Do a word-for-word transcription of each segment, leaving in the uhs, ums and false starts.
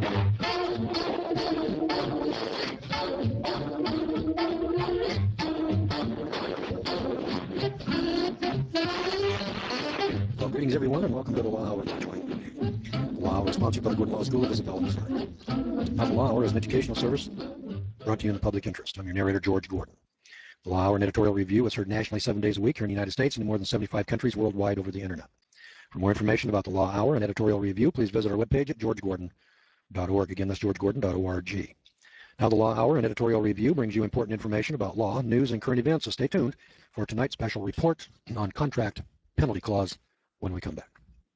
Well, greetings everyone, and welcome to the Law Hour twenty. The Law Hour is sponsored by the Gordon Law School of Isabella, Missouri. Now, the Law Hour is an educational service brought to you in the public interest. I'm your narrator, George Gordon. The Law Hour and editorial review is heard nationally seven days a week here in the United States and in more than seventy-five countries worldwide over the internet. For more information about the Law Hour and editorial review, please visit our webpage at george gordon dot org. Again, that's george gordon dot org. Now, the Law Hour and editorial review brings you important information about law, news, and current events, so stay tuned for tonight's special report on contract penalty clause when we come back.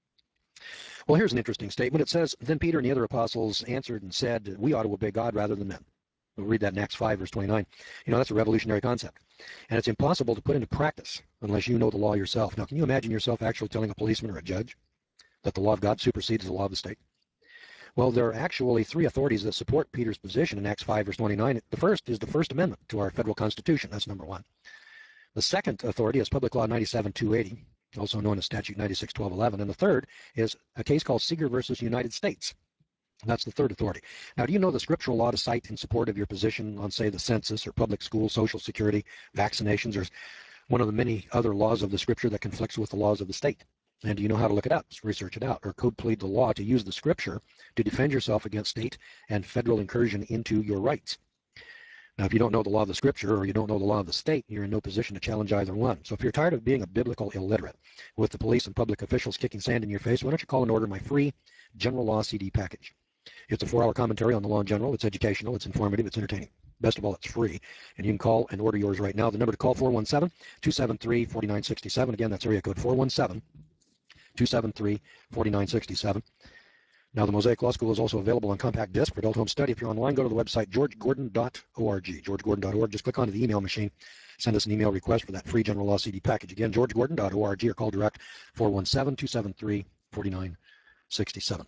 Well, here's an interesting statement. It says, "Then Peter and the other apostles answered and said, we ought to obey God rather than men." We'll read that in Acts five, verse twenty-nine. You know, that's a revolutionary concept. And it's impossible to put into practice unless you know the law yourself. Now, can you imagine yourself actually telling a policeman or a judge that the law of God supersedes the law of the state? Well, there are actually three authorities that support Peter's position in Acts five, verse twenty-nine. The first is the First Amendment to our federal Constitution. That's number one. The second authority is Public Law ninety-seven two eighty, also known as Statute ninety-six twelve eleven. And the third is a case called Seeger versus United States. That's the third authority. Now, do you know the scriptural law to cite in support of your position on, say, the census or public school, Social Security, vaccinations, or one of the many other laws of the scripture that conflicts with the laws of the state? And do you know how to look it up, research it out, or code plead the law to use the scripture to defend yourself against state and federal incursion into your rights? Now, if you don't know the law of the scripture or you don't know the law of the state, you're in no position to challenge either one. So if you're tired of being a biblical illiterate with the police and public officials kicking sand in your face, why don't you call and order my free general law C D package? It's a four-hour commentary on the law in general. It's educational, it's informative, it's entertaining. Best of all, it's free. And you can call and order yours right now. The number to call, four one seven, two seven three, four nine six seven. Again, that's area code four one seven, two seven three, four nine six seven. Now, the Mosaic Law School is also available on compact disc for adult home study. If you're online, go to the website george gordon dot org, george gordon dot org. Just click onto the email machine. Send us an email request for that free general law C D package. Again, george gordon dot org, or call direct four one seven, two seven three, four nine six seven.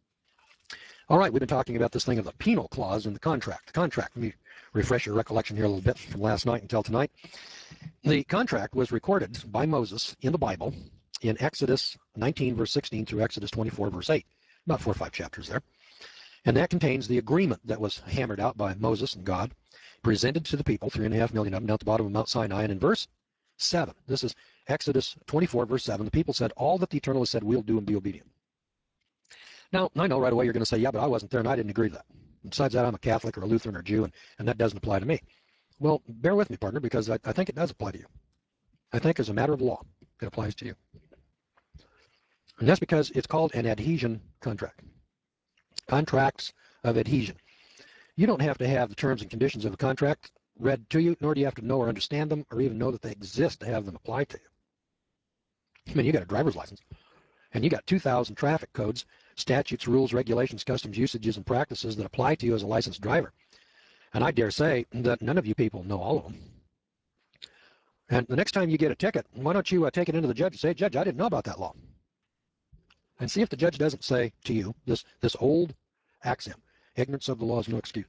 All right, we've been talking about this thing of the penal clause in the contract. The contract, let me refresh your recollection here a little bit from last night until tonight. The contract was recorded by Moses in the Bible in Exodus nineteen, verse sixteen through Exodus twenty-four, verse eight. About four or five chapters there. And that contains the agreement that was hammered out by Moses and God, presented to the people, three and a half million of them, down at the bottom of Mount Sinai. And in verse seven, this is Exodus twenty-four, verse seven, the people said, all that the Eternal has said, we'll do and be obedient. Now, I know right away you're going to say, yeah, but I wasn't there and I didn't agree to that. Besides that, I'm a Catholic or a Lutheran or a Jew, and, and that doesn't apply to me. Well, bear with me, partner, because I, I think it does apply to you. I think as a matter of law, it applies to you. And that's because it's called an adhesion contract. Contracts of adhesion. You don't have to have the terms and conditions of a contract read to you, nor do you have to know or understand them or even know that they exist to have them apply to you. I mean, you got a driver's license, and you got two thousand traffic codes, statutes, rules, regulations, customs, usages, and practices that apply to you as a licensed driver. And I dare say that none of you people know all of them. And the next time you get a ticket, why don't you uh, take it into the judge and say, Judge, I didn't know about that law. And see if the judge doesn't say to you this, this old axiom, ignorance of the law is no excuse.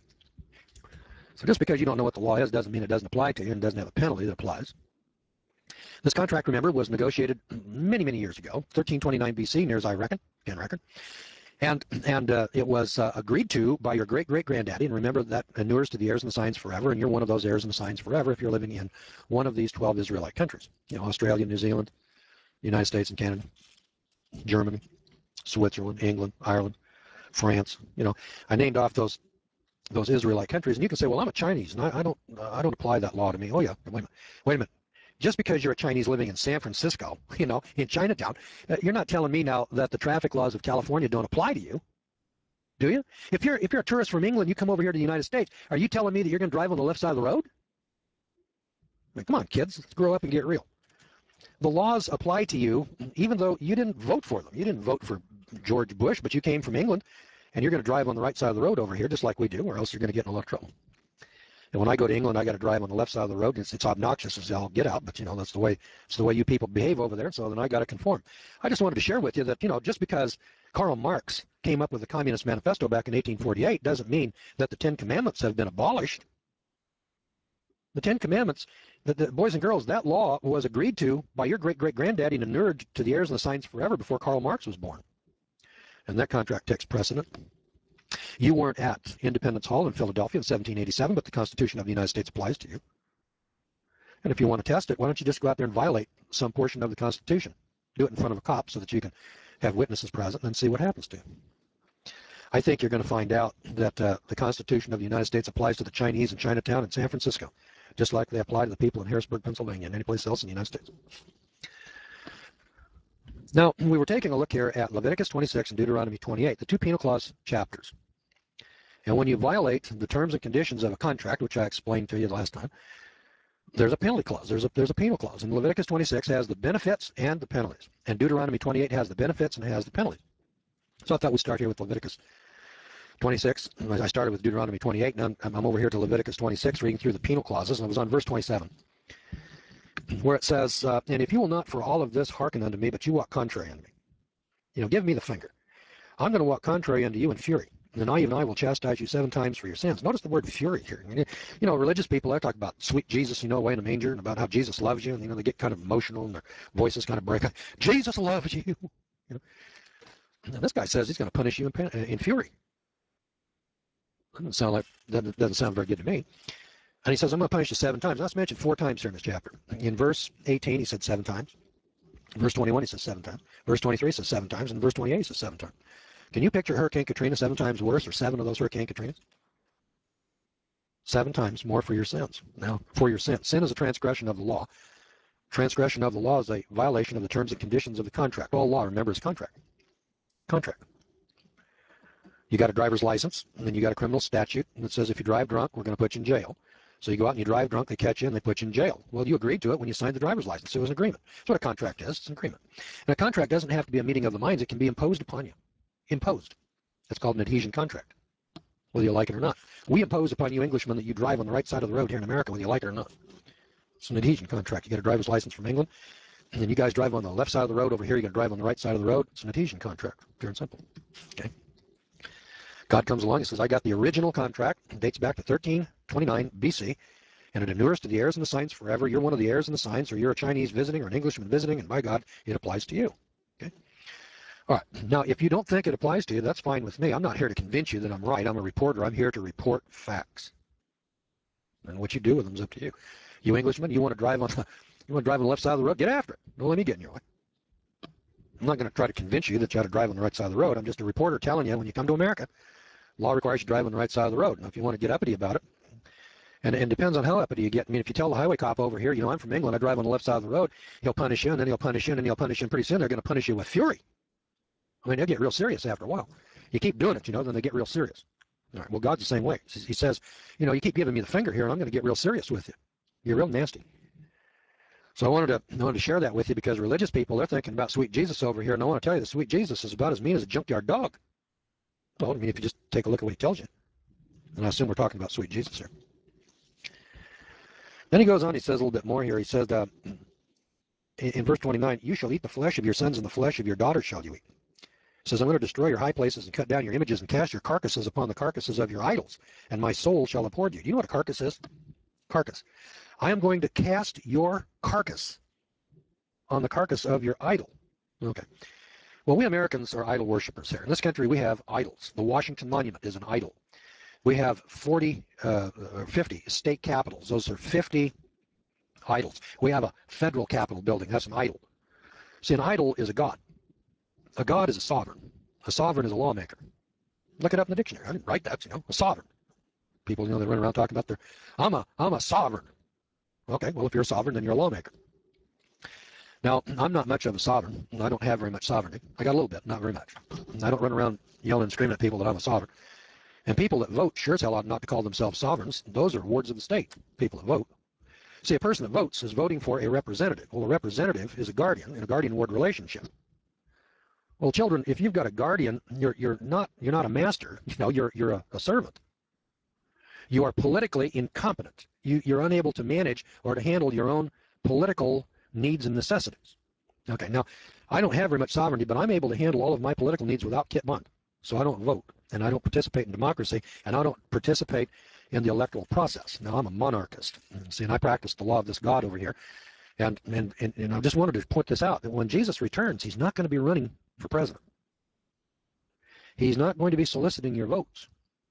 So just because you don't know what the law is doesn't mean it doesn't apply to you and doesn't have a penalty that applies. This contract, remember, was negotiated many, many years ago, thirteen twenty-nine B C, near as I reckon, can reckon. And, and uh, it was uh, agreed to by your great-great-granddaddy. And remember, that inures to the heirs and the signs forever, and you're one of those heirs and the signs forever if you're living in one of these twelve Israelite countries. You know, Australia, New Zealand, the United States and Canada, Germany, Switzerland, England, Ireland, France. You know, I named off those those Israelite countries, and you can say, well, I'm a Chinese, and I, I don't uh, I don't apply that law to me. Oh yeah, wait a minute, wait a minute. Just because you're a Chinese living in San Francisco, you know, in Chinatown, uh, you're not telling me now that the traffic laws of California don't apply to you, do you? If you're if you're a tourist from England, you come over here to the United States, are you telling me that you're going to drive on the left side of the road? I mean, come on, kids, let's grow up and get real. The laws apply to you, even though you didn't vote for them. You didn't vote for George Bush, but you came from England, and you're going to drive on the right side of the road over here, just like we do, or else you're going to get in a lot of trouble. And when I go to England, I got to drive on the left side of the road. It's, it's obnoxious as I'll get out, but you know that's the way it's the way you people behave over there. So then I got to conform. I just wanted to share with you that you know just because Karl Marx came up with the Communist Manifesto back in eighteen forty-eight doesn't mean that the Ten Commandments have been abolished. The Ten Commandments, the, the boys and girls, that law was agreed to by your great-great-granddaddy and inured to the heirs and the signs forever before Karl Marx was born. And that contract takes precedent. You weren't at Independence Hall in Philadelphia in seventeen eighty-seven, but the Constitution of the United States applies to you. And if you want to test it, why don't you just go out there and violate some portion of the Constitution? Do it in front of a cop so that you can have witnesses present and see what happens to you. I think you're going to find out that uh, the Constitution of the United States applies to the Chinese in Chinatown and San Francisco, just like they apply to the people in Harrisburg, Pennsylvania, and any place else in the United States. Now, we were taking a look here at Leviticus twenty-six and Deuteronomy twenty-eight, the two penal clause chapters. And when you violate the terms and conditions of a contract, which I explained to you last time, there's a penalty clause. There's a, there's a penal clause. And Leviticus twenty-six has the benefits and the penalties. And Deuteronomy twenty-eight has the benefits and has the penalties. So I thought we'd start here with Leviticus twenty-six. I started with Deuteronomy twenty-eight, and I'm, I'm over here to Leviticus twenty-six, reading through the penal clauses, and I was on verse twenty-seven, where it says, uh, and if you will not for all of this hearken unto me, but you walk contrary unto me, you know, give me the finger. I'm going to walk contrary unto you in fury. And I, even I, will chastise you seven times for your sins. Notice the word fury here. You know, religious people, they talk about sweet Jesus, you know, away in a manger, and about how Jesus loves you, and, you know, they get kind of emotional, and their voices kind of break. Jesus loves you. You know? And this guy says he's going to punish you in, in fury. Doesn't sound like, that doesn't sound very good to me. And he says, I'm going to punish you seven times. That's mentioned four times here in this chapter. In verse eighteen, he said seven times. In verse twenty-one, he says seven times. Verse twenty-three, he says seven times. And in verse twenty-eight, he says seven times. Can you picture Hurricane Katrina seven times worse, or seven of those Hurricane Katrinas? Seven times more for your sins. Now, for your sin. Sin is a transgression of the law. Transgression of the law is a violation of the terms and conditions of the contract. All law, remember, is contract. Contract. You got a driver's license, and then you got a criminal statute that says if you drive drunk, we're going to put you in jail. So you go out and you drive drunk, they catch you, and they put you in jail. Well, you agreed to it when you signed the driver's license. So it was an agreement. That's what a contract is. It's an agreement. And a contract doesn't have to be a meeting of the minds. It can be imposed upon you. Imposed. That's called an adhesion contract, whether you like it or not. We impose upon you Englishmen that you drive on the right side of the road here in America, whether you like it or not. It's an adhesion contract. You get a driver's license from England, and then you guys drive on the left side of the road over here. You're going to drive on the right side of the road. It's an adhesion contract, pure and simple. Okay. God comes along and says, I got the original contract. It dates back to thirteen twenty-nine B C, and it endures to the heirs and the signs forever. You're one of the heirs and the signs, or you're a Chinese visiting or an Englishman visiting, and by God, it applies to you. Okay. All right. Now, if you don't think it applies to you, that's fine with me. I'm not here to convince you that I'm right. I'm a reporter. I'm here to report facts. And what you do with them is up to you. You Englishmen, you want to drive on the, you want to drive on the left side of the road, get after it. Don't let me get in your way. I'm not going to try to convince you that you ought to drive on the right side of the road. I'm just a reporter telling you when you come to America, law requires you to drive on the right side of the road. Now, if you want to get uppity about it, and it depends on how uppity you get. I mean, if you tell the highway cop over here, you know, I'm from England, I drive on the left side of the road, he'll punish you, and then he'll punish you, and then he'll punish you, and pretty soon they're going to punish you with fury. I mean, they'll get real serious after a while. You keep doing it, you know, then they get real serious. All right, well, God's the same way. He says, you know, you keep giving me the finger here, and I'm going to get real serious with you. You're real nasty. So I wanted to I wanted to share that with you because religious people, they're thinking about sweet Jesus over here, and I want to tell you the sweet Jesus is about as mean as a junkyard dog. Well, I mean, if you just take a look at what he tells you. And I assume we're talking about sweet Jesus here. Then he goes on, he says a little bit more here. He says, uh, in, in verse twenty-nine, you shall eat the flesh of your sons and the flesh of your daughters shall you eat. It says, I'm going to destroy your high places and cut down your images and cast your carcasses upon the carcasses of your idols, and my soul shall abhor you. Do you know what a carcass is? Carcass. I am going to cast your carcass on the carcass of your idol. Okay. Well, we Americans are idol worshippers here. In this country, we have idols. The Washington Monument is an idol. We have forty, uh, or fifty state capitals. Those are fifty idols. We have a federal capitol building. That's an idol. See, an idol is a god. A god is a sovereign. A sovereign is a lawmaker. Look it up in the dictionary. I didn't write that, you know, a sovereign. People, you know, they run around talking about their, I'm a, I'm a sovereign. Okay, well, if you're a sovereign, then you're a lawmaker. Now, I'm not much of a sovereign. I don't have very much sovereignty. I got a little bit, not very much. I don't run around yelling and screaming at people that I'm a sovereign. And people that vote sure as hell ought not to call themselves sovereigns. Those are wards of the state, people that vote. See, a person that votes is voting for a representative. Well, a representative is a guardian in a guardian-ward relationship. Well, children, if you've got a guardian, you're, you're, not, you're not a master. You know, you're, you're a, a servant. You are politically incompetent. You, you're unable to manage or to handle your own political needs and necessities. Okay, now, I don't have very much sovereignty, but I'm able to handle all of my political needs without Kit Bond. So I don't vote, and I don't participate in democracy, and I don't participate in the electoral process. Now, I'm a monarchist. See, and I practice the law of this God over here. And, and, and, and I just wanted to point this out, that when Jesus returns, he's not going to be running for president. He's not going to be soliciting your votes.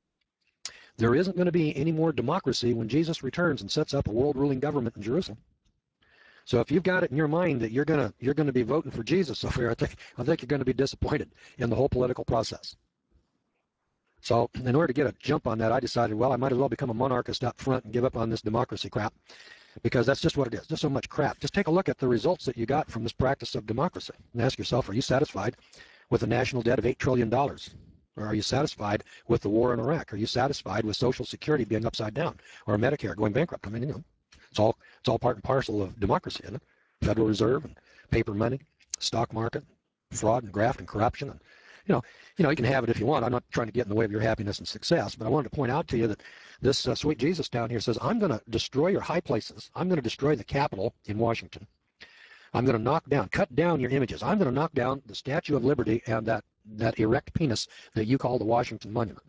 There isn't going to be any more democracy when Jesus returns and sets up a world-ruling government in Jerusalem. So if you've got it in your mind that you're gonna you're gonna be voting for Jesus over here, I think I think you're going to be disappointed in the whole political process. So in order to get a jump on that, I decided, well, I might as well become a monarchist up front and give up on this democracy crap, because that's just what it is, just so much crap. Just take a look at the results that you got from this practice of democracy and ask yourself, are you satisfied with a national debt of eight trillion dollars? Or are you satisfied with the war in Iraq? Are you satisfied with Social Security being upside down, or Medicare going bankrupt? I mean, you know, it's all it's all part and parcel of democracy, isn't it? Federal Reserve and paper money, stock market, fraud and graft and corruption, and you know, you know, you can have it if you want. I'm not trying to get in the way of your happiness and success, but I wanted to point out to you that this uh, sweet Jesus down here says, I'm going to destroy your high places. I'm going to destroy the Capitol in Washington. I'm going to knock down, cut down your images. I'm going to knock down the Statue of Liberty and that, that erect penis that you call the Washington Monument.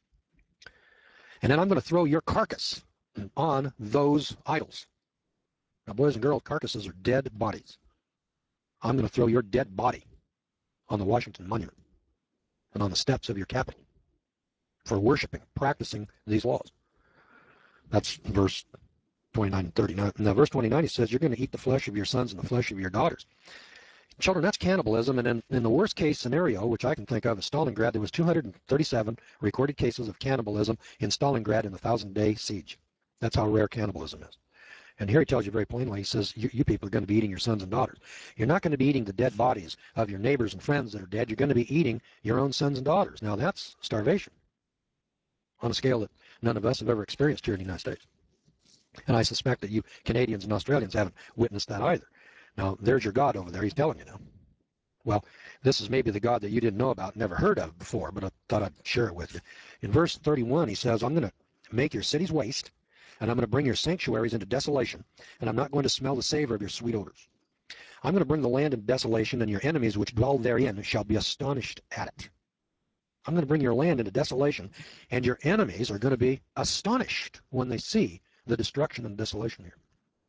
And then I'm going to throw your carcass on those idols. Now, boys and girls, carcasses are dead bodies. I'm going to throw your dead body on the Washington Monument and on the steps of your Capitol for worshiping, practicing these laws. That's verse twenty-nine and thirty. Now, now verse twenty-nine, he says, you're going to eat the flesh of your sons and the flesh of your daughters. Children, that's cannibalism. And in, in the worst case scenario, which I can think of, is Stalingrad. There was two hundred thirty-seven recorded cases of cannibalism in Stalingrad in the thousand-day siege. That's how rare cannibalism is. And here he tells you very plainly, he says, you, you people are going to be eating your sons and daughters. You're not going to be eating the dead bodies of your neighbors and friends that are dead. You're going to be eating your own sons and daughters. Now, that's starvation on a scale that none of us have ever experienced here in the United States. And I suspect that you Canadians and Australians haven't witnessed that either. Now, there's your God over there. He's telling you now. Well, this is maybe the God that you didn't know about, never heard of before, but I thought I'd share it with you. In verse thirty-one, he says, I'm going to make your cities waste, and I'm going to bring your sanctuaries into desolation, and I'm not going to smell the savor of your sweet odors. I'm going to bring the land into desolation, and your enemies which dwell therein shall be astonished at it. I'm going to bring your land into desolation, and your enemies are going to be astonished when they see the destruction and desolation here.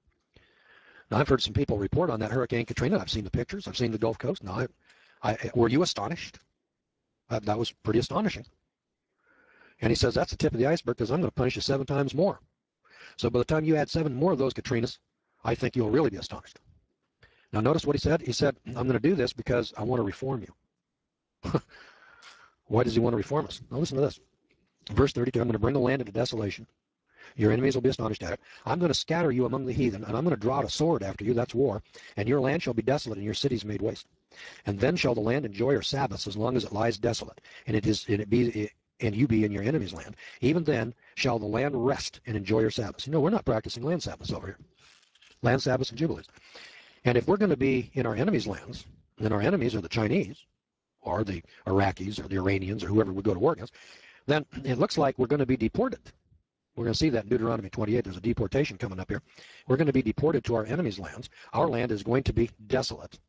Now, I've heard some people report on that Hurricane Katrina. I've seen the pictures. I've seen the Gulf Coast. Now, I, I, were you astonished? That, that was pretty astonishing. And he says, that's the tip of the iceberg, because I'm going to punish you seven times more. So by the time you add seven more of those Katrinas, I think you'll really be astonished. Now, notice what he said. He said, I'm going to do this because I want to reform you. Why does he want to reform us? Now, listen to this. Verse thirty-two, I'm going to bring the land into desolation. Your enemies will be astonished at it. I'm going to scatter you among the heathen, and I'm going to draw out a sword after you. That's war. And your land shall be desolate, and your cities made waste. And then shall the land enjoy her Sabbaths as long as it lies desolate, and it is and it be it, and you be in your enemy's land. Even then shall the land rest and enjoy her Sabbaths. You know, we're not practicing land Sabbaths over here. Land Sabbaths and Jubilees. And if we're going to be in our enemies' lands, and our enemies are the Chinese, or the Iraqis, or the Iranians, or whoever we go to war against, then it looks like we're going to be deported. We're going to see that in Deuteronomy twenty-eight. There's a deportation coming up here. We're going to be deported to our enemies' lands. Our land is going to be desolate.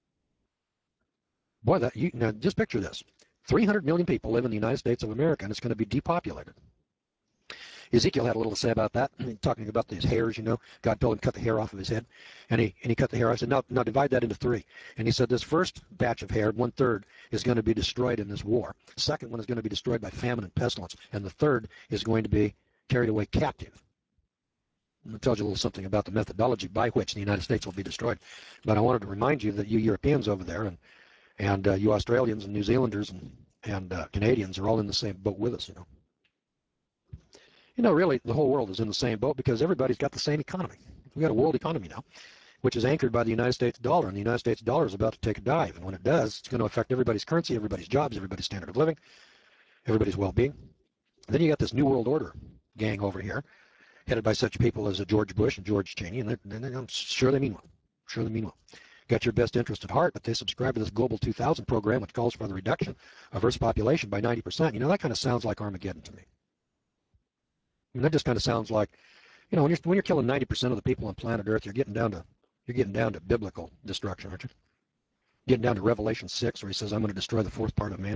Boy, that you now just picture this. three hundred million people live in the United States of America, and it's going to be depopulated. Ezekiel had a little to say about that, talking about these hairs, you know. God told him to cut the hair off of his head, and he and he cut the hair off. I said, now, now divide that into three. And he said this first batch of hair, one-third, is going to be destroyed in this war. The second one is going to be destroyed by famine and pestilence, and the third is going to be carried away captive. It tells you a little something about the methodology by which the United States will be destroyed. But I wanted to remind you that you Europeans over there and and uh, you Australians and New Zealanders and, and uh, Canadians are all in the same boat with us, you know. You know, really, the whole world is in the same boat because everybody's got the same economy. We've got a world economy now, which is anchored by the United States dollar, and the United States dollar is about to take a dive. And when it does, it's going to affect everybody's currency, everybody's jobs, everybody's standard of living, everybody's well-being. Then you got this New World Order gang over here, headed by such people as George Bush and George Cheney, and they're, they're, I'm sure they mean well. I'm sure they mean well. Got your best interest at heart, but they subscribe to this Global two thousand program, which calls for the reduction of Earth's population by ninety percent. You know, that kind of sounds like Armageddon to me. I mean, that just kind of sounds like, you know, when you're when you're killing ninety percent of the people on planet Earth, you're getting down to you're getting down to biblical destruction, aren't you? Getting down to Revelation six, where he says, "I'm going to destroy the fourth part of man."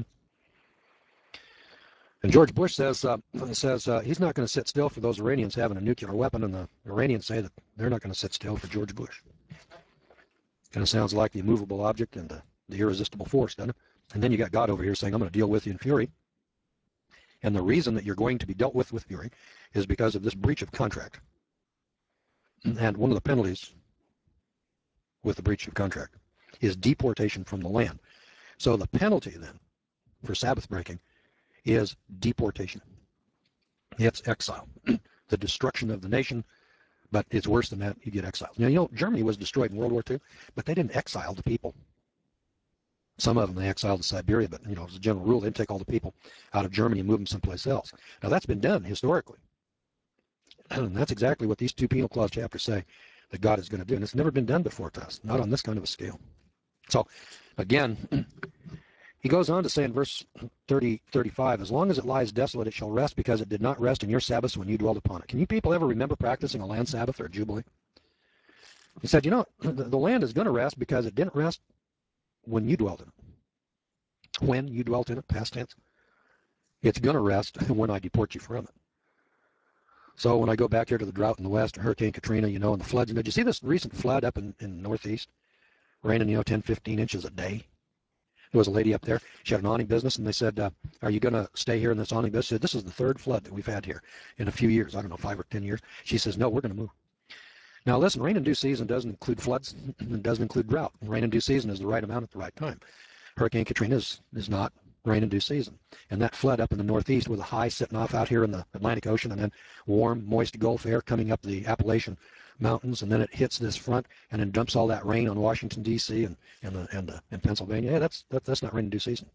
And George Bush says uh, says uh, he's not going to sit still for those Iranians having a nuclear weapon, and the Iranians say that they're not going to sit still for George Bush. Kind of sounds like the immovable object and the, the irresistible force, doesn't it? And then you got God over here saying, I'm going to deal with you in fury. And the reason that you're going to be dealt with with fury is because of this breach of contract. And one of the penalties with the breach of contract is deportation from the land. So the penalty then for Sabbath breaking is deportation. It's exile, the destruction of the nation, but it's worse than that. You get exiled. Now, you know, Germany was destroyed in World War Two, but they didn't exile the people. Some of them they exiled to Siberia, but, you know, as a general rule, they'd take all the people out of Germany and move them someplace else. Now, that's been done historically. And that's exactly what these two penal clause chapters say that God is going to do. And it's never been done before to us, not on this kind of a scale. So, again, he goes on to say in verse thirty, thirty-five, as long as it lies desolate, it shall rest because it did not rest in your Sabbaths when you dwelled upon it. Can you people ever remember practicing a land Sabbath or a Jubilee? He said, you know, the, the land is going to rest because it didn't rest when you dwelt in it. When you dwelt in it, past tense. It's going to rest when I deport you from it. So when I go back here to the drought in the west, Hurricane Katrina, you know, and the floods, and did you see this recent flood up in, in the northeast? Raining, you know, ten, fifteen inches a day. There was a lady up there. She had an awning business, and they said, uh, are you going to stay here in this awning business? She said, this is the third flood that we've had here in a few years. I don't know, five or ten years. She says, no, we're going to move. Now, listen, rain in due season doesn't include floods. It doesn't include drought. Rain in due season is the right amount at the right time. Hurricane Katrina is, is not rain in due season. And that flood up in the northeast with a high sitting off out here in the Atlantic Ocean and then warm, moist Gulf air coming up the Appalachian Mountains, and then it hits this front and then dumps all that rain on Washington, D C and, and, the, and, the, and Pennsylvania. Yeah, that's, that, that's not rain in due season.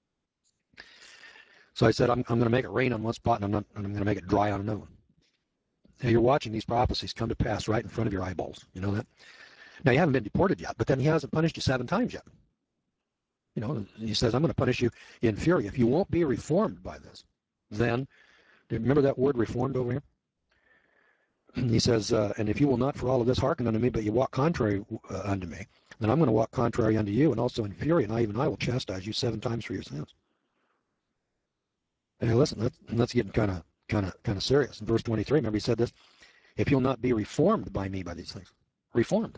So I said, I'm, I'm going to make it rain on one spot, and I'm, not, and I'm going to make it dry on another one. Now you're watching these prophecies come to pass right in front of your eyeballs. You know that? Now you haven't been deported yet, but then he hasn't punished you seven times yet. You know, he says, I'm going to punish you in fury. If you won't be reformed by this, then, do you remember that word reformed over here? He says, uh, and if you will not for all of this hearken unto me, but you walk contrary uh, unto me, then I'm going to walk contrary unto you, and also in fury, and I even I will chastise you seven times for your sins. Hey, listen, that's, that's getting kind of kind of kind of serious. In verse twenty-three, remember he said this, if you'll not be reformed by me by these things. Reformed.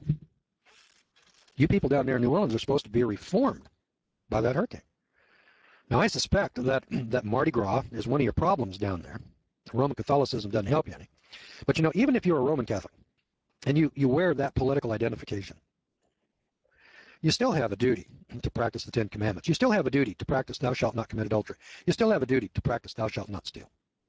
You people down there in New Orleans are supposed to be reformed by that hurricane. Now, I suspect that, that Mardi Gras is one of your problems down there. Roman Catholicism doesn't help you any. But, you know, even if you're a Roman Catholic and you, you wear that political identification, you still have a duty to practice the Ten Commandments. You still have a duty to practice thou shalt not commit adultery. You still have a duty to practice thou shalt not steal.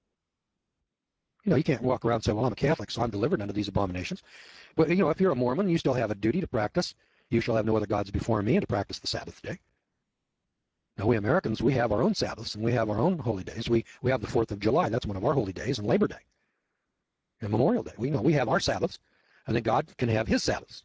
You know, you can't walk around and say, well, I'm a Catholic, so I'm delivered under these abominations. But, you know, if you're a Mormon, you still have a duty to practice. You shall have no other gods before me, and to practice the Sabbath day. Now, we Americans, we have our own Sabbaths, and we have our own holy days. We, we have the fourth of July. That's one of our holy days, and Labor Day, and Memorial Day. We know we have our Sabbaths, and then God can have his Sabbaths.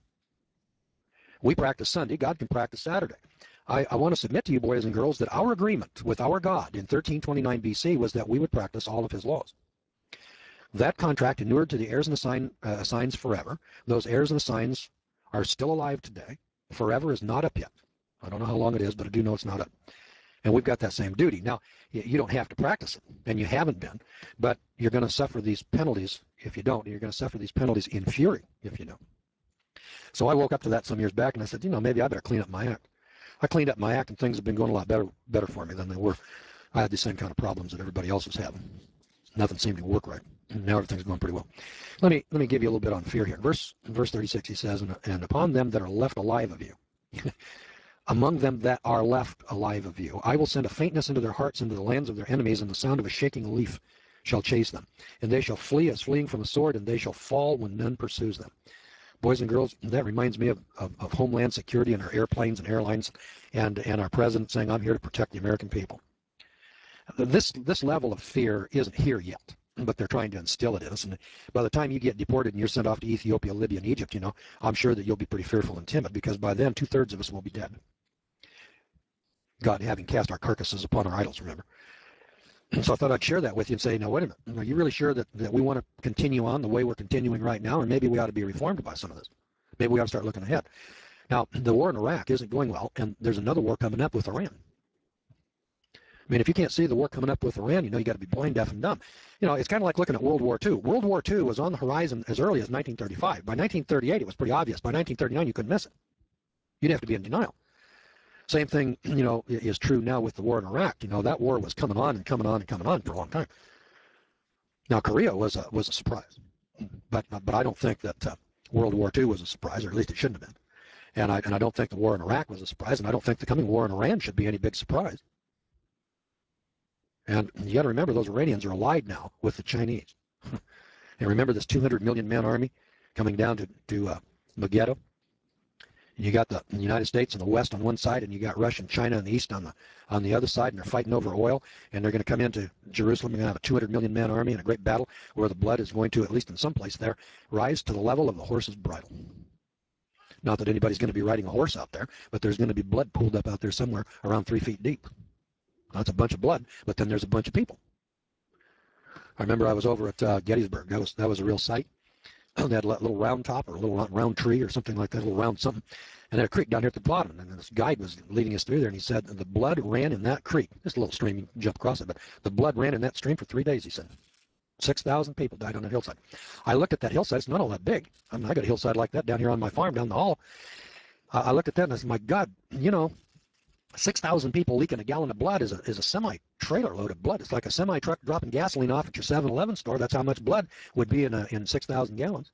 We practice Sunday. God can practice Saturday. I, I want to submit to you, boys and girls, that our agreement with our God in thirteen twenty-nine B C was that we would practice all of his laws. That contract inured to the heirs and assign, uh, assigns forever. Those heirs and assigns are still alive today. Forever is not up yet. I don't know how long it is, but I do know it's not up. And we've got that same duty. Now, you don't have to practice it, and you haven't been, but you're going to suffer these penalties if you don't. You're going to suffer these penalties in fury if you don't. So I woke up to that some years back, and I said, you know, maybe I better clean up my act. I cleaned up my act, and things have been going a lot better better for me than they were. I had the same kind of problems that everybody else was having. Nothing seemed to work right. And now everything's going pretty well. Let me let me give you a little bit on fear here. In verse, in verse thirty-six, he says, and, and upon them that are left alive of you, among them that are left alive of you, I will send a faintness into their hearts, into the lands of their enemies, and the sound of a shaking leaf shall chase them. And they shall flee as fleeing from a sword, and they shall fall when none pursues them. Boys and girls, that reminds me of, of, of Homeland Security and our airplanes and airlines, and, and our president saying, I'm here to protect the American people. This, this level of fear isn't here yet, but they're trying to instill it in us. And by the time you get deported and you're sent off to Ethiopia, Libya, and Egypt, you know, I'm sure that you'll be pretty fearful and timid, because by then two-thirds of us will be dead. God having cast our carcasses upon our idols, remember. So I thought I'd share that with you and say, now, wait a minute. Are you really sure that, that we want to continue on the way we're continuing right now? Or maybe we ought to be reformed by some of this. Maybe we ought to start looking ahead. Now, the war in Iraq isn't going well, and there's another war coming up with Iran. I mean, if you can't see the war coming up with Iran, you know you got to be blind, deaf, and dumb. You know, it's kind of like looking at World War Two. World War Two was on the horizon as early as nineteen thirty-five. By nineteen thirty-eight, it was pretty obvious. By nineteen thirty-nine, you couldn't miss it. You'd have to be in denial. Same thing, you know, is true now with the war in Iraq. You know, that war was coming on and coming on and coming on for a long time. Now, Korea was a, was a surprise, but but I don't think that uh, World War Two was a surprise, or at least it shouldn't have been. And I and I don't think the war in Iraq was a surprise, and I don't think the coming war in Iran should be any big surprise. And you got to remember, those Iranians are allied now with the Chinese. And remember this two hundred million man army coming down to to uh, Megiddo. And you got the United States in the west on one side, and you got Russia and China in the east on the on the other side, and they're fighting over oil. And they're going to come into Jerusalem and have a two hundred million man army in a great battle where the blood is going to, at least in some place there, rise to the level of the horse's bridle. Not that anybody's going to be riding a horse out there, but there's going to be blood pooled up out there somewhere around three feet deep. That's a bunch of blood, but then there's a bunch of people. I remember I was over at uh, Gettysburg. That was that was a real sight. They had a little round top or a little round tree or something like that, a little round something. And there had a creek down here at the bottom. And this guide was leading us through there, and he said the blood ran in that creek. Just a little stream, you can jump across it, but the blood ran in that stream for three days, he said. six thousand people died on that hillside. I looked at that hillside. It's not all that big. I mean, I got a hillside like that down here on my farm down the hall. I, I looked at that and I said, my God, you know, six thousand people leaking a gallon of blood is a, is a semi-trailer load of blood. It's like a semi-truck dropping gasoline off at your seven eleven store. That's how much blood would be in, a, in six thousand gallons.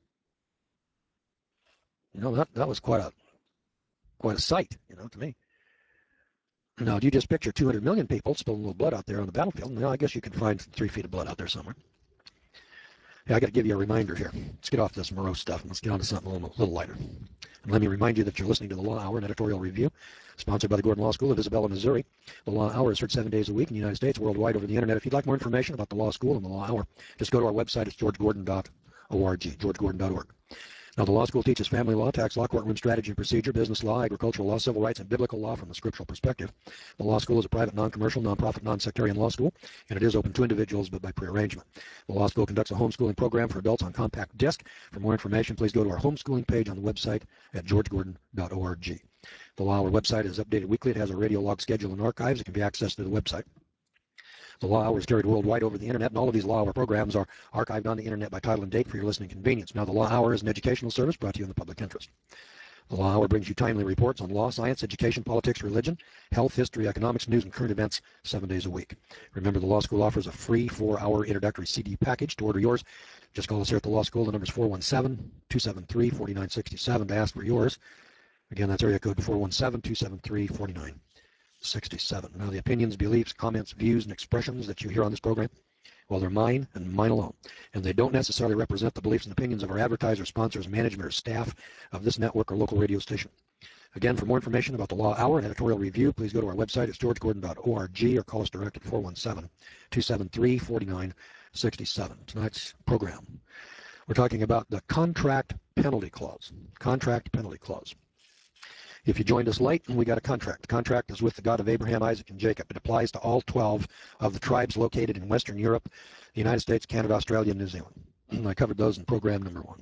You know, that, that was quite a quite a sight, you know, to me. Now, if you just picture two hundred million people spilling a little blood out there on the battlefield, you know, I guess you can find three feet of blood out there somewhere. Yeah, I got to give you a reminder here. Let's get off this morose stuff and let's get on to something a little, little lighter. And let me remind you that you're listening to the Law Hour, an editorial review, sponsored by the Gordon Law School of Isabella, Missouri. The Law Hour is heard seven days a week in the United States, worldwide over the internet. If you'd like more information about the Law School and the Law Hour, just go to our website. It's george gordon dot org, george gordon dot org. Now, the law school teaches family law, tax law, courtroom strategy and procedure, business law, agricultural law, civil rights, and biblical law from the scriptural perspective. The law school is a private, non-commercial, non-profit, non-sectarian law school, and it is open to individuals, but by prearrangement. The law school conducts a homeschooling program for adults on compact disc. For more information, please go to our homeschooling page on the website at george gordon dot org. The Law Hour website is updated weekly. It has a radio log schedule and archives. It can be accessed through the website. The Law Hour is carried worldwide over the internet, and all of these Law Hour programs are archived on the internet by title and date for your listening convenience. Now, the Law Hour is an educational service brought to you in the public interest. The Law Hour brings you timely reports on law, science, education, politics, religion, health, history, economics, news, and current events seven days a week. Remember, the Law School offers a free four-hour introductory C D package. To order yours, just call us here at the Law School. The number is four one seven, two seven three, four nine six seven to ask for yours. Again, that's area code four one seven, two seven three, four nine sixty-seven. Now, the opinions, beliefs, comments, views, and expressions that you hear on this program, well, they're mine and mine alone, and they don't necessarily represent the beliefs and opinions of our advertisers, sponsors, management, or staff of this network or local radio station. Again, for more information about the Law Hour and editorial review, please go to our website. It's george gordon dot org, or call us direct at four one seven, two seven three, four nine six seven. Tonight's program, we're talking about the contract penalty clause. Contract penalty clause. If you joined us late, we got a contract. The contract is with the God of Abraham, Isaac, and Jacob. It applies to all twelve of the tribes located in Western Europe, the United States, Canada, Australia, and New Zealand. I covered those in program number one.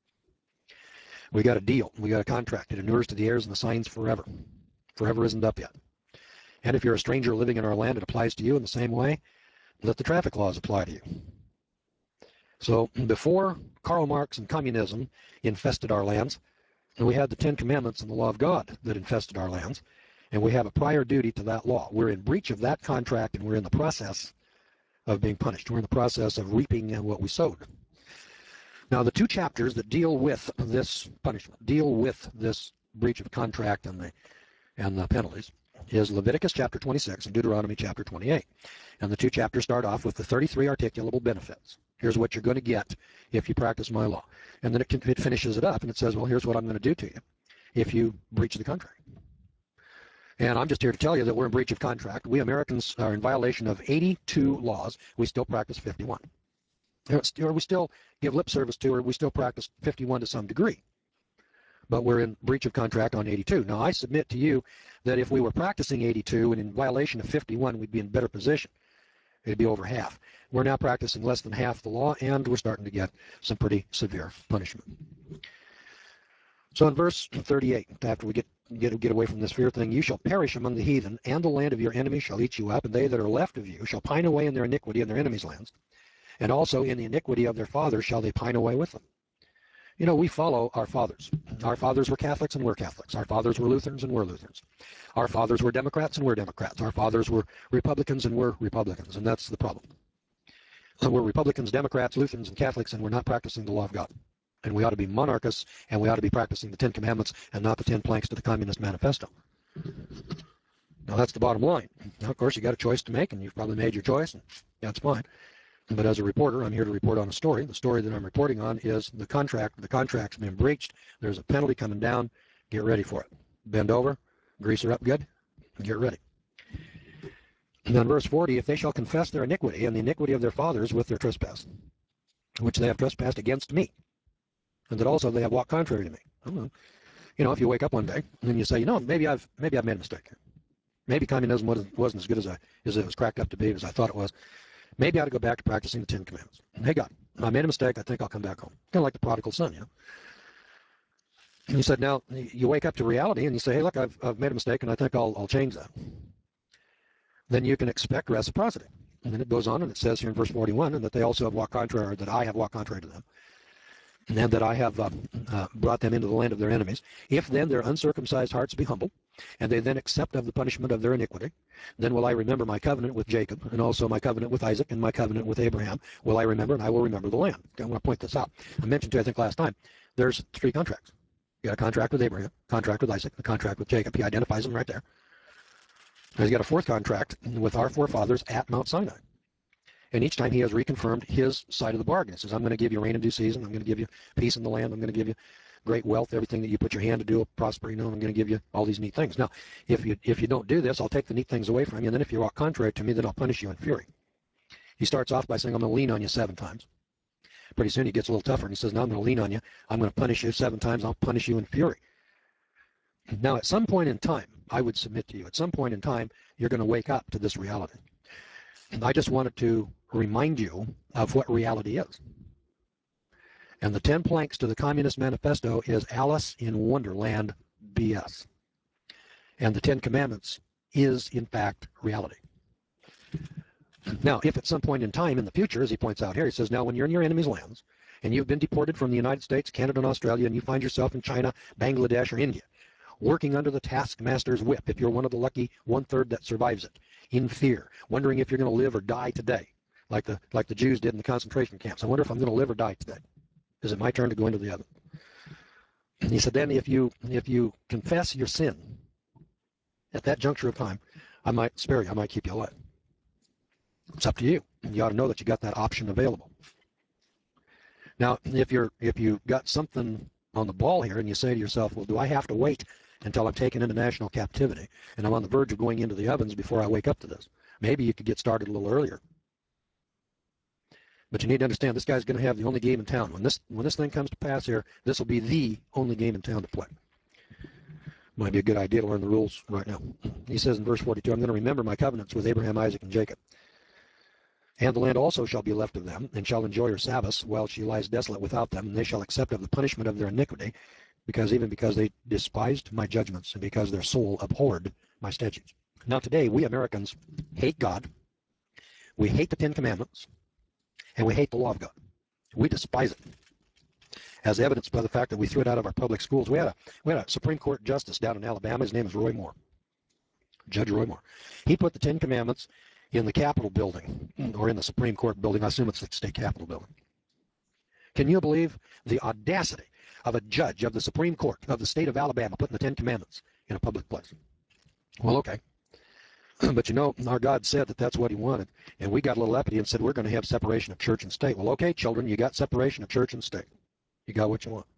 We got a deal. We got a contract. It inures to the heirs and the signs forever. Forever isn't up yet. And if you're a stranger living in our land, it applies to you in the same way that the traffic laws apply to you. So before Karl Marx and communism infested our lands, and we had the Ten Commandments and the law of God that infested our lands, and we have a prior duty to that law. We're in breach of that contract, and we're in the process of being punished. We're in the process of reaping what we sowed. Now, the two chapters that deal with this punishment, deal with this breach of contract and the and the penalties, is Leviticus chapter twenty-six and Deuteronomy chapter twenty-eight. And the two chapters start off with the thirty-three articulable benefits. Here's what you're going to get if you practice my law. And then it, can, it finishes it up and it says, well, here's what I'm going to do to you if you breach the contract. And I'm just here to tell you that we're in breach of contract. We Americans are in violation of eighty-two laws. We still practice fifty-one. Or we still give lip service to, or we still practice fifty-one to some degree. But we're in breach of contract on eighty-two. Now, I submit to you that if we were practicing eighty-two and in violation of fifty-one, we'd be in better position. It'd be over half. We're now practicing less than half the law, and we're starting to get some pretty severe punishment. So in verse thirty-eight, after we get, get, get away from this fear thing, you shall perish among the heathen, and the land of your enemies shall eat you up, and they that are left of you shall pine away in their iniquity in their enemies' lands, and also in the iniquity of their fathers shall they pine away with them. You know, we follow our fathers. Our fathers were Catholics and we're Catholics. Our fathers were Lutherans and we're Lutherans. Our fathers were Democrats and we're Democrats. Our fathers were Republicans and we're Republicans, and that's the problem. We're Republicans, Democrats, Lutherans, and Catholics, and we're not practicing the law of God. And we ought to be monarchists, and we ought to be practicing the Ten Commandments and not the Ten Planks to the Communist Manifesto. Now, that's the bottom line. Now, of course, you got a choice to make, and you've probably made your choice, and that's fine. But as a reporter, I'm here to report on a story. The story that I'm reporting on is the contract. The contract's been breached. There's a penalty coming down. Get ready for it. Bend over, grease her up good, and get ready. And then verse forty, if they shall confess their iniquity and the iniquity of their fathers with their trespass, which they have trespassed against me, and that also they have walked contrary to me. I don't know. You know, if you wake up one day and you say, you know, maybe I've maybe I've made a mistake here. Maybe communism wasn't, wasn't as good as, I, as it was cracked up to be, as I thought it was. Maybe I ought to go back to practicing the Ten Commandments. Hey, God, I made a mistake. I think I'll come back home. Kind of like the prodigal son, you know. And he said, now, you wake up to reality and you say, hey, look, I've, I've made a mistake and I think I'll, I'll change that. Then you can expect reciprocity. And then it goes on and it says here in verse forty-one, and that they also have walked contrary, or that I have walked contrary to them, and that I have uh, uh, brought them into the land of their enemies. If then their uncircumcised hearts be humble, and they then accept of the punishment of their iniquity, then will I remember my covenant with Jacob, and also my covenant with Isaac, and my covenant with Abraham will I remember, and I will remember the land. Okay, I want to point this out. I mentioned to you, I think, last time, there's three contracts. You got a contract with Abraham, contract with Isaac, a contract with Jacob. He identifies them right there. He's got a fourth contract with our forefathers at Mount Sinai. And each time he has reconfirmed his side of the bargain. He says, I'm going to give you rain in due season. I'm going to give you peace in the land. I'm going to give you great wealth, everything that you put your hand to do will prosper. You know, I'm going to give you all these neat things. Now, if you if you don't do this, I'll take the neat things away from you. And then if you walk contrary to me, then I'll punish you in fury. He starts off by saying, I'm going to lean on you seven times. Pretty soon he gets a little tougher. And he says, now I'm going to lean on you. I'm going to punish you seven times. I'll punish you in fury. Now, at some point in time, I would submit to you, at some point in time, you're going to wake up to this reality. And I just wanted to remind you of what reality is. And the ten planks to the Communist Manifesto is Alice in Wonderland B S. And the Ten Commandments is, in fact, reality. Now, if at some point in time in the future, as he points out here, he says, now when you're in your enemy's lands, and you've been deported from the United States, Canada, and Australia, and you find yourself in China, Bangladesh, or India, working under the taskmaster's whip, if you're one of the lucky one-third that survives it, in fear, wondering if you're going to live or die today, like the, like the Jews did in the concentration camps. I wonder if I'm going to live or die today. Is it my turn to go into the oven? And he said, then if you, if you confess your sin, at that juncture of time, I might spare you. I might keep you alive. It's up to you. And you ought to know that you got that option available. Now, if you're, if you got something on the ball here and you say to yourself, well, do I have to wait until I'm taken into national captivity and I'm on the verge of going into the ovens before I wake up to this? Maybe you could get started a little earlier. But you need to understand, this guy's going to have the only game in town. When this, when this thing comes to pass here, this will be the only game in town to play. Might be a good idea to learn the rules right now. He says in verse forty-two, I'm going to remember my covenants with Abraham, Isaac, and Jacob. And the land also shall be left of them, and shall enjoy her Sabbaths, while she lies desolate without them, and they shall accept of the punishment of their iniquity, because even because they despised my judgments, and because their soul abhorred my statutes. Now today, we Americans hate God, we hate the Ten Commandments, and we hate the law of God. We despise it, as evidenced by the fact that we threw it out of our public schools. We had a, we had a Supreme Court justice down in Alabama. His name is Roy Moore, Judge Roy Moore. He put the Ten Commandments in the Capitol building, or in the Supreme Court building. I assume it's the state Capitol building. Can you believe the audacity of a judge of the Supreme Court of the state of Alabama putting the Ten Commandments in a public place? Well, okay. But you know, our God said that that's what he wanted. And we got a little uppity and said, we're going to have separation of church and state. Well, okay, children, you got separation of church and state. You got what you want.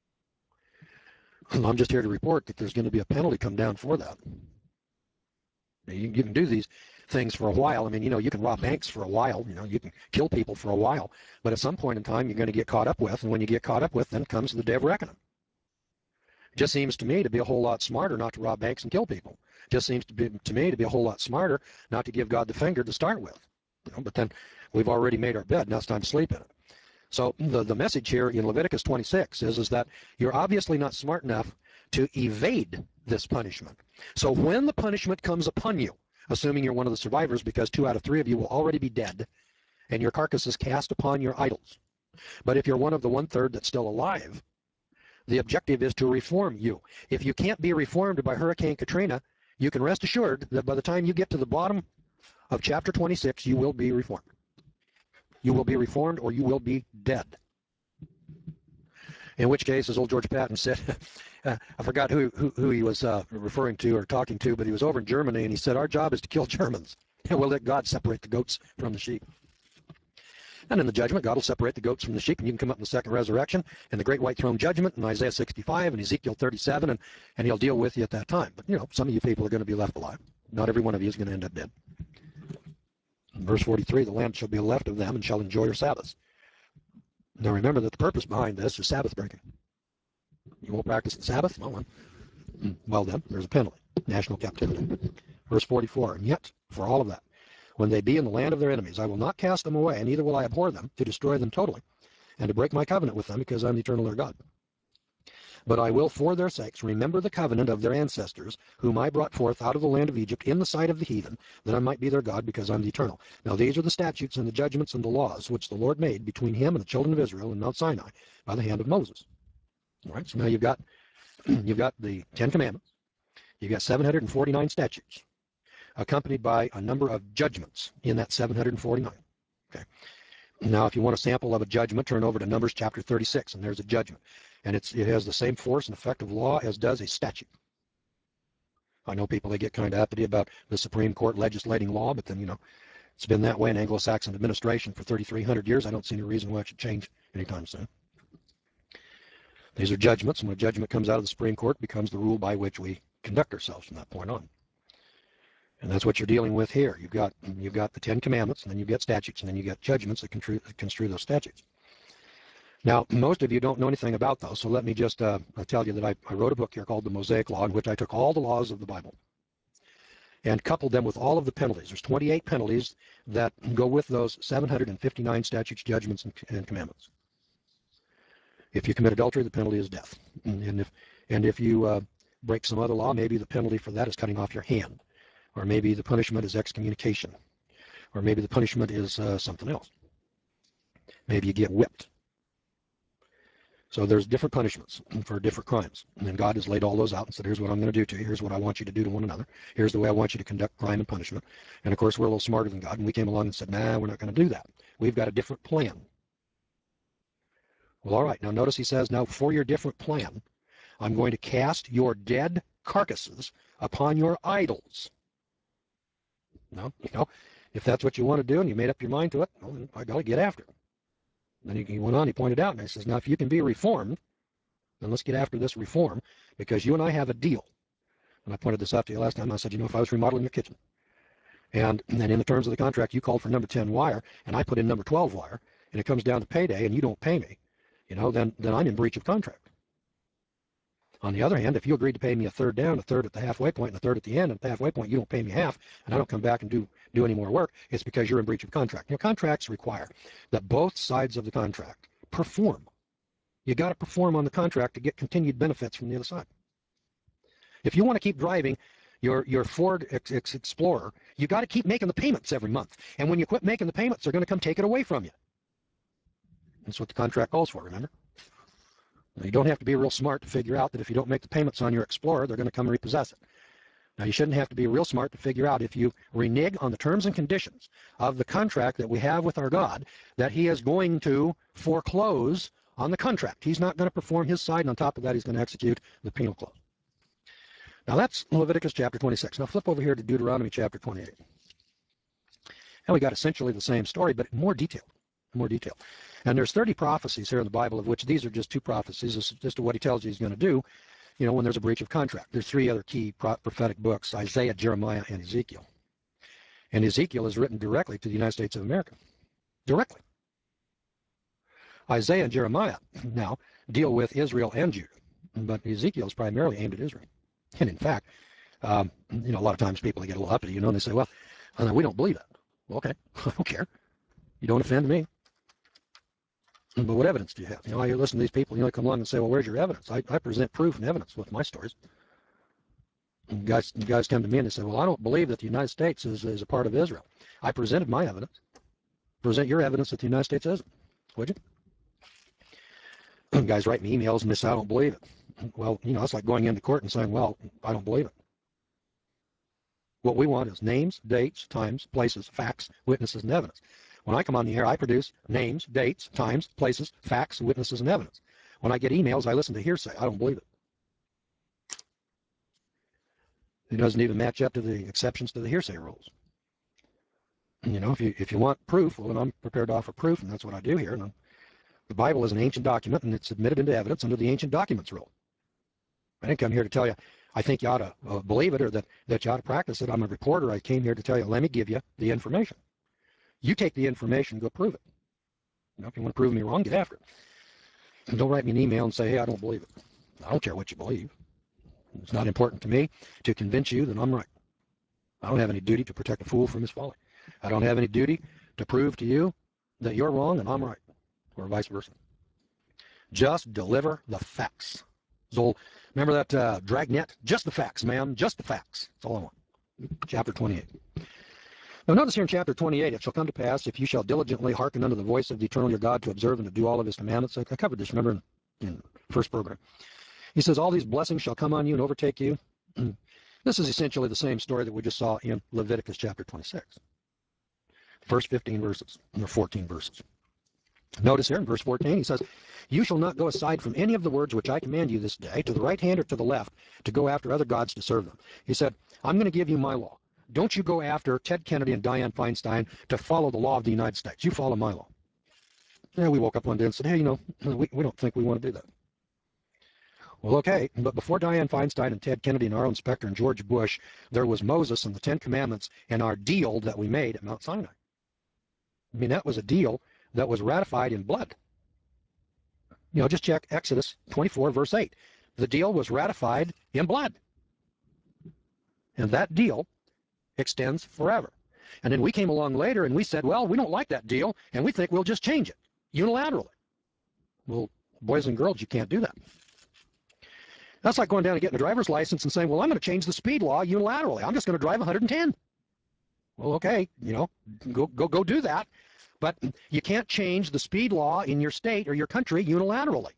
I'm just here to report that there's going to be a penalty come down for that. You, you can do these things for a while. I mean, you know, you can rob banks for a while. You know, you can kill people for a while. But at some point in time, you're going to get caught up with. And when you get caught up with, then comes the day of reckoning. It just seems to me to be a whole lot smarter not to rob banks and kill people. It just seems to be to me to be a whole lot smarter not to give God the finger to start with. You know, but then we've already made our bed. Now it's time to sleep in it. So the, the message here in Leviticus twenty-six is, is that you're obviously not smart enough to evade this punishment. So when the punishment comes upon you, assuming you're one of the survivors, because two out of three of you will already be dead, and your carcass is cast upon your idols. But if you're one of the one-third that's still alive, The objective is to reform you. If you can't be reformed by Hurricane Katrina, you can rest assured that by the time you get to the bottom of chapter twenty-six, you will be reformed. You will be reformed or you will be dead. In which case, as old George Patton said, uh, I forgot who, who, who he was uh, referring to or talking to, but he was over in Germany, and he said, our job is to kill Germans, and we'll let God separate the goats from the sheep. And in the judgment, God will separate the goats from the sheep, and you can come up in the second resurrection and the great white throne judgment in Isaiah sixty-five and Ezekiel thirty-seven, and, and he'll deal with you at that time. But, you know, some of you people are going to be left alive. Not every one of you is going to end up dead. In verse forty-three, the land shall be left of them and shall enjoy your Sabbaths. Now remember that the purpose behind this is Sabbath breaking. You won't practice the Sabbath? Well, well then, there's a penalty. National captivity. Verse forty-four, and yet, for all of that, when they be in the land of their enemies, I will not cast them away, neither will I abhor them, to destroy them totally, and to break my covenant with them, because I am the eternal their God. But I will, for their sakes, remember the covenant of their ancestors, whom I brought forth out of the land of Egypt in the sight of the heathen, that I might be their God, because I am the eternal. Now these are the statutes and the judgments and the laws which the Lord made between him and the children of Israel in Mount Sinai by the hand of Moses. All right, so now you've got you've got the Ten Commandments, you've got seven hundred forty-nine statutes, accompanied by a number of judgments in that seven hundred forty-nine. Okay. Now, if you want a sample of a judgment, turn over to Numbers chapter thirty-six, and there's a judgment. And it's, it has the same force and effect of law as does a statute. I know people, they get kind of uppity about the Supreme Court legislating law, but then, you know, it's been that way in Anglo-Saxon administration for thirty-three hundred years. I don't see any reason why it should change anytime soon. These are judgments, and when a judgment comes out of the Supreme Court, it becomes the rule by which we conduct ourselves from that point on. And that's what you're dealing with here. You've got, you've got the Ten Commandments, and then you've got statutes, and then you've got judgments that construe, construe those statutes. Now, most of you don't know anything about those, so let me just uh, tell you that I, I wrote a book here called The Mosaic Law, in which I took all the laws of the Bible and coupled them with all of the penalties. There's twenty-eight penalties that go with those seven hundred fifty-nine statutes, judgments, and, and commandments. If you commit adultery, the penalty is death. And if, and if you uh, break some other law, maybe the penalty for that is cutting off your hand. Or maybe the punishment is excommunication. Or maybe the punishment is uh, something else. Maybe you get whipped. So there's different punishments for different crimes. And then God has laid all those out and said, here's what I'm going to do to you. Here's what I want you to do to one another. Here's the way I want you to conduct crime and punishment. And of course, we're a little smarter than God. And we came along and said, nah, we're not going to do that. We've got a different plan. Well, all right. Now notice he says, now for your different plan, I'm going to cast your dead carcasses upon your idols. No, you know, if that's what you want to do and you made up your mind to it, well, then I got to get after it. Then he went on, he pointed out, and he says, now if you can be reformed, then let's get after this reform, because you and I have a deal. And I pointed this out to you last time. I said, you know, if I was remodeling your kitchen, and then in the terms of the contract, you called for number ten wire, and I put in number twelve wire, and it comes down to payday, and you don't pay me, you know, then, then I'm in breach of contract. On the other hand, if you agreed to pay me a third down, a third at the halfway point, and a third at the end, and at the halfway point you don't pay me half, and I don't come back and do, do any more work, it's because you're in breach of contract. Now, contracts require that both sides of the contract perform. You got to perform on the contract to get continued benefits from the other side. If you want to keep driving your, your Ford Explorer, you got to keep making the payments every month. And when you quit making the payments, they're going to come take it away from you. That's what the contract calls for, remember? Now, you don't have to be real smart to figure out that if you don't make the payments on your Explorer, they're going to come and repossess it. Now, you shouldn't have to be real smart to figure out if you renege on the terms and conditions of the contract that we have with our God, that he is going to foreclose on the contract. He's not going to perform his side, and on top of that, he's going to execute the penal clause. Now, that's Leviticus chapter twenty-six. Now, flip over here to Deuteronomy chapter twenty-eight. And we got essentially the same story, but more detail. More detail. And there's thirty prophecies here in the Bible, of which these are just two prophecies. This is just what he tells you he's going to do, you know, when there's a breach of contract. There's three other key prophetic books, Isaiah, Jeremiah, and Ezekiel. And Ezekiel is written directly to the United States of America. Directly. Isaiah and Jeremiah now deal with Israel and Judah, but Ezekiel is primarily aimed at Israel. And in fact, um, you know, a lot of times people get a little uppity, you know, and they say, well, uh, we don't believe that. Well, okay, I don't care. You don't offend me. But what evidence do you have? You know, I listen to these people, you know, they come along and say, well, where's your evidence? I, I present proof and evidence with my stories. And guys, guys come to me and they say, well, I don't believe that the United States is, is a part of Israel. I presented my evidence. Present your evidence that the United States isn't, would you? Guys write me emails and they say, I don't believe it. Well, you know, it's like going into court and saying, well, I don't believe it. What we want is names, dates, times, places, facts, witnesses, and evidence. When I come on the air, I produce names, dates, times, places, facts, witnesses, and evidence. When I get emails, I listen to hearsay. I don't believe it. It doesn't even match up to the exceptions to the hearsay rules. You know, if you if you want proof, well, then I'm prepared to offer proof, and that's what I do here. And I'm, the Bible is an ancient document, and it's admitted into evidence under the ancient documents rule. I didn't come here to tell you I think you ought to uh, believe it or that, that you ought to practice it. I'm a reporter. I came here to tell you, let me give you the information. You take the information, go prove it. You know, if you want to prove me wrong, get after it. And don't write me an email and say, hey, I don't believe it. I don't care what you believe. It's not important to me to convince you that I'm right. I don't have any duty to protect a fool from his folly. I don't have any duty to prove to you that you're wrong and I'm right, or vice versa. Just deliver the facts. So remember that uh, dragnet? Just the facts, man. Just the facts. That's all I want. Chapter twenty-eight. Now notice here in chapter twenty-eight, it shall come to pass, if you shall diligently hearken unto the voice of the eternal your God to observe and to do all of his commandments. I covered this, remember, in, in first program. He says, all these blessings shall come on you and overtake you. This is essentially the same story that we just saw in Leviticus chapter twenty-six. First fifteen verses, or fourteen verses. Notice here in verse fourteen, he says, you shall not go aside from any of the words which I command you this day, to the right hand or to the left, to go after other gods to serve them. He said, I'm going to give you my law. Don't you go after Ted Kennedy and Dianne Feinstein to follow the law of the United States. You follow my law. Yeah, we woke up one day and said, hey, you know, we, we don't think we want to do that. Well, okay, but before Dianne Feinstein and Ted Kennedy and Arlen Specter and George Bush, there was Moses and the Ten Commandments and our deal that we made at Mount Sinai. I mean, that was a deal that was ratified in blood. You know, just check Exodus twenty-four, verse eight. The deal was ratified in blood. And that deal extends forever. And then we came along later and we said, well, we don't like that deal, and we think we'll just change it unilaterally. Well, boys and girls, you can't do that. That's like going down and getting a driver's license and saying, well, I'm going to change the speed law unilaterally. I'm just going to drive one hundred ten. Well, okay, you know, go, go, go do that. But you can't change the speed law in your state or your country unilaterally.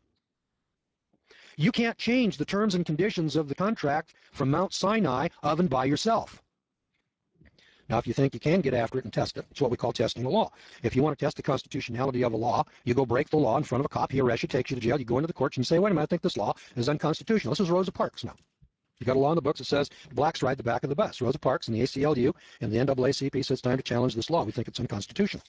You can't change the terms and conditions of the contract from Mount Sinai of and by yourself. Now, if you think you can get after it and test it, it's what we call testing the law. If you want to test the constitutionality of a law, you go break the law in front of a cop, he arrests you, takes you to jail, you go into the courts and you say, wait a minute, I think this law is unconstitutional. This is Rosa Parks now. You got a law in the books that says blacks ride the back of the bus. Rosa Parks and the A C L U and the N double A C P says it's time to challenge this law. We think it's unconstitutional.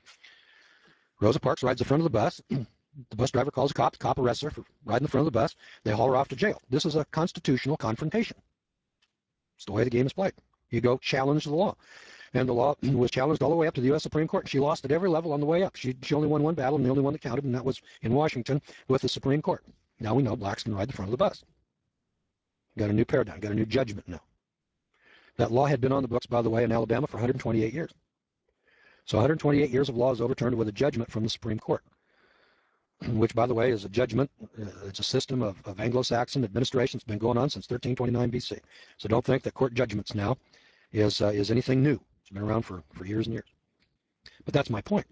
Rosa Parks rides the front of the bus. The bus driver calls a cop. The cop arrests her for riding the front of the bus. They haul her off to jail. This is a constitutional confrontation. It's the way the game is played. You go challenge the law. And the law was challenged all the way up to the U S Supreme Court. She lost at every level on the way up. She, she only won one battle, and the only one that counted, and that was in Washington with the Supreme Court. Now we know blacks can ride the front of the bus. Got a new paradigm, got a new judgment now. That law had been on the books, by the way, in Alabama for one hundred twenty-eight years. So one hundred twenty-eight years of law is overturned with a judgment from the Supreme Court, which, by the way, is a judgment. Uh, it's a system of, of Anglo-Saxon administration. It's been going on since thirteen twenty-nine B C. So don't think that court judgments now is, uh, is anything new. It's been around for, for years and years. But that's my point.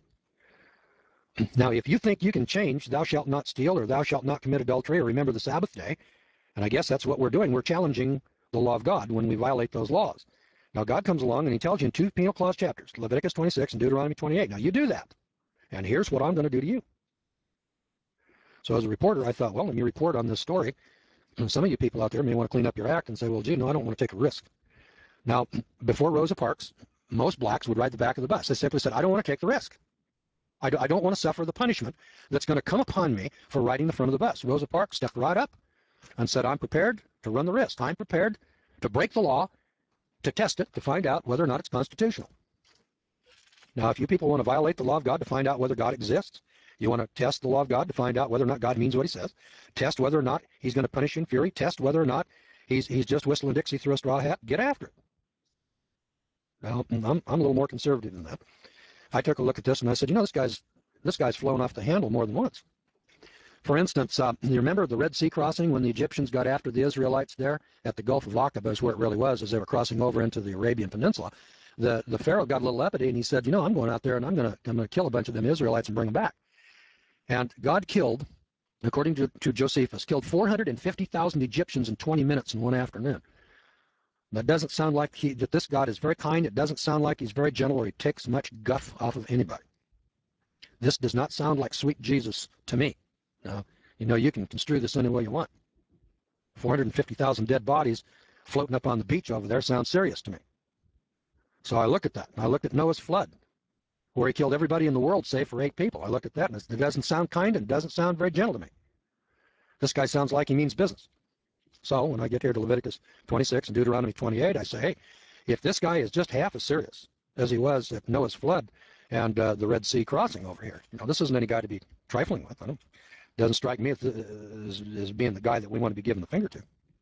Now, if you think you can change thou shalt not steal or thou shalt not commit adultery or remember the Sabbath day, and I guess that's what we're doing. We're challenging the law of God when we violate those laws. Now, God comes along and he tells you in two penal clause chapters, Leviticus twenty-six and Deuteronomy twenty-eight. Now, you do that. And here's what I'm going to do to you. So as a reporter, I thought, well, let me report on this story. And some of you people out there may want to clean up your act and say, well, gee, no, I don't want to take a risk. Now, before Rosa Parks, most blacks would ride the back of the bus. They simply said, I don't want to take the risk. I don't want to suffer the punishment that's going to come upon me for riding the front of the bus. Rosa Parks stepped right up and said, I'm prepared to run the risk. I'm prepared to break the law, to test it, to find out whether or not it's constitutional. Now, if you people want to violate the law of God to find out whether God exists, you want to test the law of God to find out whether or not God means what he says, test whether or not he's going to punish you in fury, test whether or not he's, he's just whistling Dixie through a straw hat, get after it. Now, I'm, I'm a little more conservative than that. I took a look at this and I said, you know, this guy's, this guy's flown off the handle more than once. For instance, uh, you remember the Red Sea crossing when the Egyptians got after the Israelites there at the Gulf of Aqaba is where it really was, as they were crossing over into the Arabian Peninsula. The, the Pharaoh got a little uppity and he said, you know, I'm going out there and I'm going to I'm going to kill a bunch of them Israelites and bring them back. And God killed according to, to Josephus, killed four hundred fifty thousand Egyptians in twenty minutes in one afternoon. That doesn't sound like he, that this God is very kind. It doesn't sound like he's very gentle or he takes much guff off of anybody. This does not sound like sweet Jesus to me. Now, you know, you can construe this any way you want. four hundred fifty thousand dead bodies floating up on the beach over there sounds serious to me. So I look at that. I looked at Noah's flood, where he killed everybody in the world save for eight people. I looked at that, and it doesn't sound kind and it doesn't sound very gentle to me. This guy sounds like he means business. So when I get here to Leviticus twenty-six and Deuteronomy twenty-eight, I say, hey, if this guy is just half as serious as he was at Noah's flood and uh, the Red Sea crossing over here, you know, this isn't any guy to be trifling with. I don't, doesn't strike me as, as, as being the guy that we want to be giving the finger to.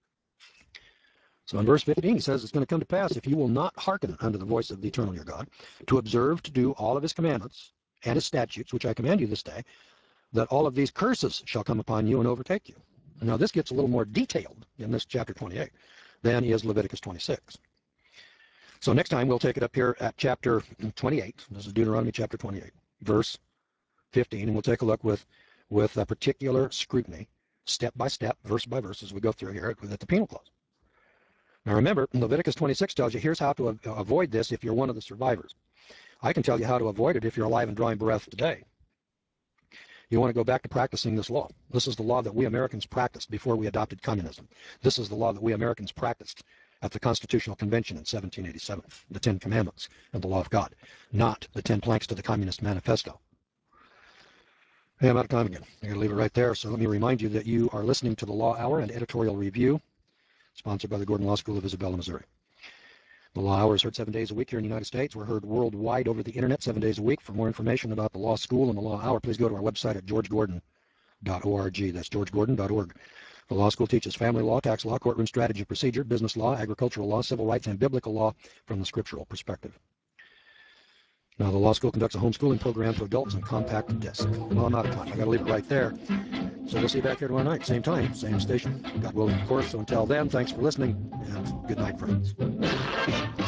So in verse fifteen, he says, it's going to come to pass, if you will not hearken unto the voice of the eternal your God, to observe to do all of his commandments and his statutes, which I command you this day, that all of these curses shall come upon you and overtake you. Now this gets a little more detailed in this chapter twenty-eight than is Leviticus twenty-six. So next time we'll take it up here at chapter twenty-eight. This is Deuteronomy chapter twenty-eight, verse fifteen, and we'll take a look with, with a particular scrutiny, step by step, verse by verse, as we go through here at the penal clause. Now remember, Leviticus twenty-six tells you here's how to avoid this if you're one of the survivors. I can tell you how to avoid it if you're alive and drawing breath today. You want to go back to practicing this law. This is the law that we Americans practiced before we adopted communism. This is the law that we Americans practiced at the Constitutional Convention in seventeen eighty-seven, the Ten Commandments and the law of God, not the Ten Planks to the Communist Manifesto. Hey, I'm out of time again. I'm going to leave it right there. So let me remind you that you are listening to the Law Hour and Editorial Review, sponsored by the Gordon Law School of Isabella, Missouri. The Law Hour is heard seven days a week here in the United States. We're heard worldwide over the internet seven days a week. For more information about the Law School and the Law Hour, please go to our website at george gordon dot org. That's george gordon dot org. The Law School teaches family law, tax law, courtroom strategy and procedure, business law, agricultural law, civil rights, and biblical law from the scriptural perspective. Now, the Law School conducts a homeschooling program for adults on compact disc. Well, I'm out of time. I got to leave it right there. So we'll see you back here tomorrow night, same time, same station. God willing, of course. So until then, thanks for listening, and good night, friends.